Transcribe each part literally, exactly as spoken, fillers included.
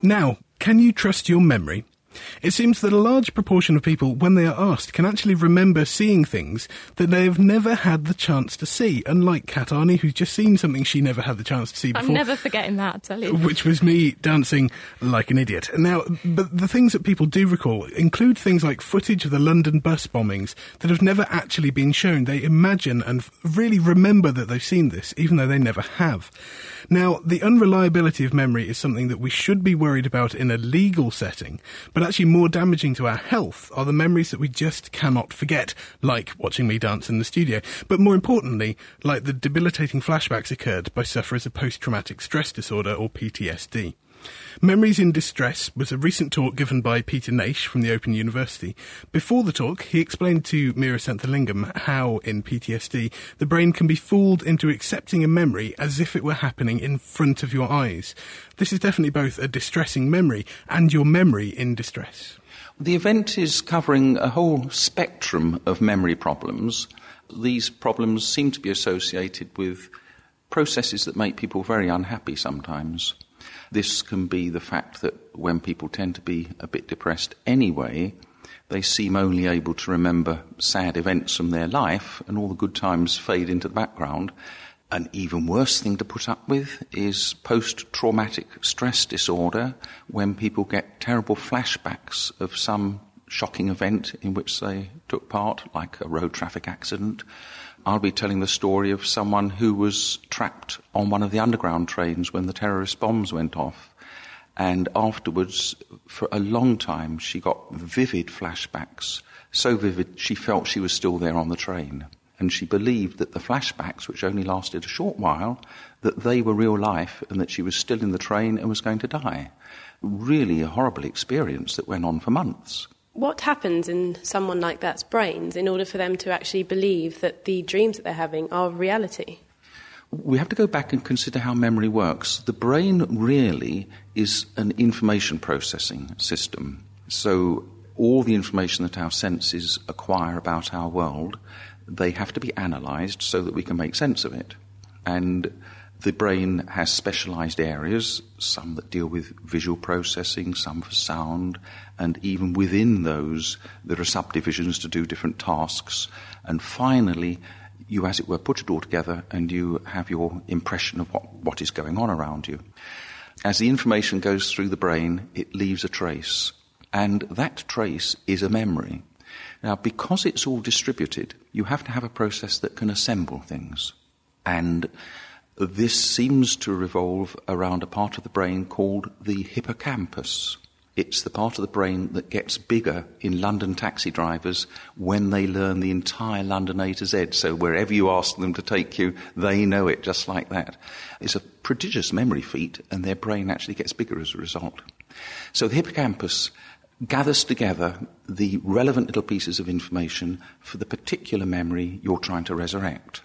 Now, can you trust your memory? It seems that a large proportion of people, when they are asked, can actually remember seeing things that they have never had the chance to see, unlike Kat Arney, who's just seen something she never had the chance to see before. I'm never forgetting that, I tell you. Which was me dancing like an idiot. Now, but the things that people do recall include things like footage of the London bus bombings that have never actually been shown. They imagine and really remember that they've seen this, even though they never have. Now, the unreliability of memory is something that we should be worried about in a legal setting, but actually more damaging to our health are the memories that we just cannot forget, like watching me dance in the studio, but more importantly, like the debilitating flashbacks occurred by sufferers of post-traumatic stress disorder, or P T S D. Memories in Distress was a recent talk given by Peter Naish from the Open University. Before the talk, he explained to Meera Senthilingam how, in P T S D, the brain can be fooled into accepting a memory as if it were happening in front of your eyes. This is definitely both a distressing memory and your memory in distress. The event is covering a whole spectrum of memory problems. These problems seem to be associated with processes that make people very unhappy sometimes. This can be the fact that when people tend to be a bit depressed anyway, they seem only able to remember sad events from their life, and all the good times fade into the background. An even worse thing to put up with is post-traumatic stress disorder, when people get terrible flashbacks of some shocking event in which they took part, like a road traffic accident. I'll be telling the story of someone who was trapped on one of the underground trains when the terrorist bombs went off. And afterwards, for a long time, she got vivid flashbacks, so vivid she felt she was still there on the train. And she believed that the flashbacks, which only lasted a short while, that they were real life and that she was still in the train and was going to die. Really a horrible experience that went on for months. What happens in someone like that's brains in order for them to actually believe that the dreams that they're having are reality? We have to go back and consider how memory works. The brain really is an information processing system. So all the information that our senses acquire about our world, they have to be analysed so that we can make sense of it. And the brain has specialised areas, some that deal with visual processing, some for sound, and even within those there are subdivisions to do different tasks. And finally, you, as it were, put it all together and you have your impression of what, what is going on around you. As the information goes through the brain, it leaves a trace, and that trace is a memory. Now, because it's all distributed, you have to have a process that can assemble things. And this seems to revolve around a part of the brain called the hippocampus. It's the part of the brain that gets bigger in London taxi drivers when they learn the entire London A to Z. So wherever you ask them to take you, they know it just like that. It's a prodigious memory feat, and their brain actually gets bigger as a result. So the hippocampus gathers together the relevant little pieces of information for the particular memory you're trying to resurrect.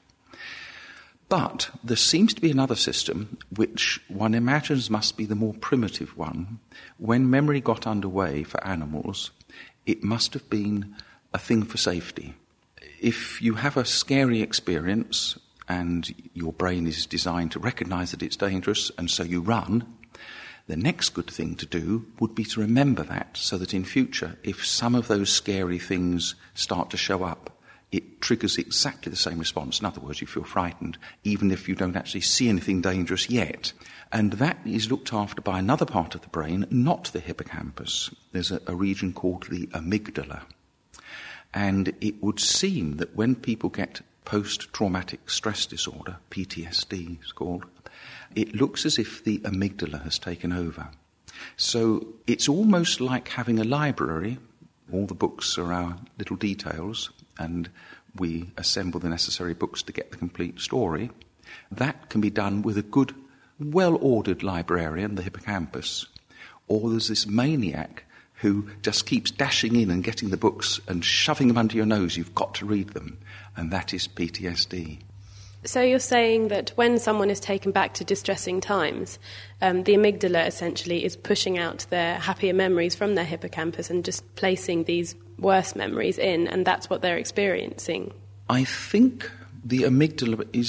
But there seems to be another system, which one imagines must be the more primitive one. When memory got underway for animals, it must have been a thing for safety. If you have a scary experience and your brain is designed to recognise that it's dangerous and so you run, the next good thing to do would be to remember that, so that in future, if some of those scary things start to show up, it triggers exactly the same response. In other words, you feel frightened, even if you don't actually see anything dangerous yet. And that is looked after by another part of the brain, not the hippocampus. There's a, a region called the amygdala. And it would seem that when people get post-traumatic stress disorder, P T S D it's called, it looks as if the amygdala has taken over. So it's almost like having a library. All the books are our little details, and we assemble the necessary books to get the complete story. That can be done with a good, well-ordered librarian, the hippocampus. Or there's this maniac who just keeps dashing in and getting the books and shoving them under your nose. You've got to read them. And that is P T S D. So you're saying that when someone is taken back to distressing times, um, the amygdala essentially is pushing out their happier memories from their hippocampus and just placing these worse memories in, and that's what they're experiencing? I think the amygdala is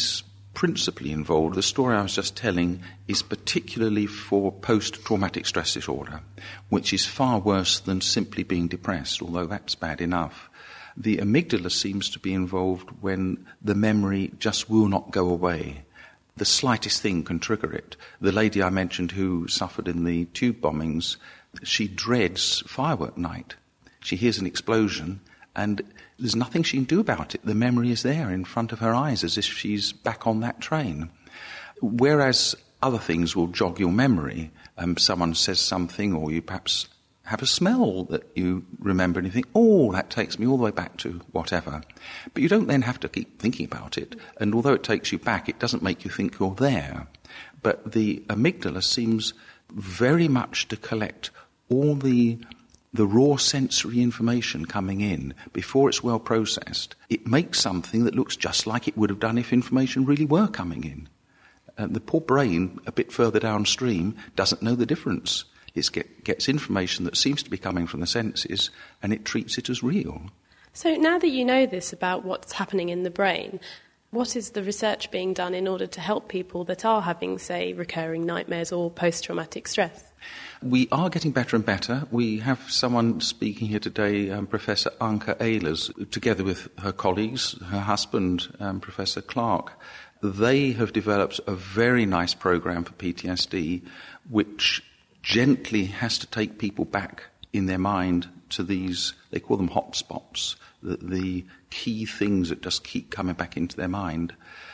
principally involved. The story I was just telling is particularly for post-traumatic stress disorder, which is far worse than simply being depressed, although that's bad enough. The amygdala seems to be involved when the memory just will not go away. The slightest thing can trigger it. The lady I mentioned who suffered in the tube bombings, she dreads firework night. She hears an explosion and there's nothing she can do about it. The memory is there in front of her eyes as if she's back on that train. Whereas other things will jog your memory. Um, someone says something, or you perhaps have a smell that you remember and you think, oh, that takes me all the way back to whatever. But you don't then have to keep thinking about it. And although it takes you back, it doesn't make you think you're there. But the amygdala seems very much to collect all the the raw sensory information coming in before it's well processed. It makes something that looks just like it would have done if information really were coming in. And the poor brain, a bit further downstream, doesn't know the difference. It get, gets information that seems to be coming from the senses, and it treats it as real. So now that you know this about what's happening in the brain, what is the research being done in order to help people that are having, say, recurring nightmares or post-traumatic stress? We are getting better and better. We have someone speaking here today, um, Professor Anke Ehlers, together with her colleagues, her husband, um, Professor Clark. They have developed a very nice program for P T S D, which gently has to take people back in their mind to these, they call them hotspots, the, the key things that just keep coming back into their mind.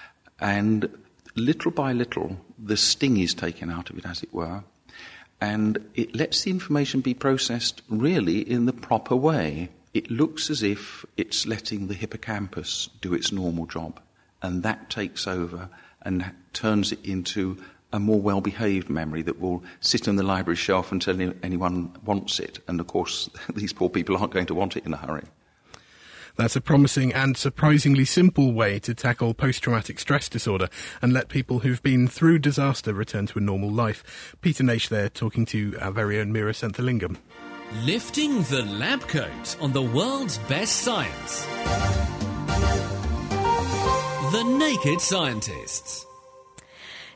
And little by little, the sting is taken out of it, as it were. And it lets the information be processed really in the proper way. It looks as if it's letting the hippocampus do its normal job, and that takes over and turns it into a more well-behaved memory that will sit on the library shelf until anyone wants it. And of course, these poor people aren't going to want it in a hurry. That's a promising and surprisingly simple way to tackle post-traumatic stress disorder and let people who've been through disaster return to a normal life. Peter Naish there, talking to our very own Meera Senthilingam. Lifting the lab coat on the world's best science. The Naked Scientists.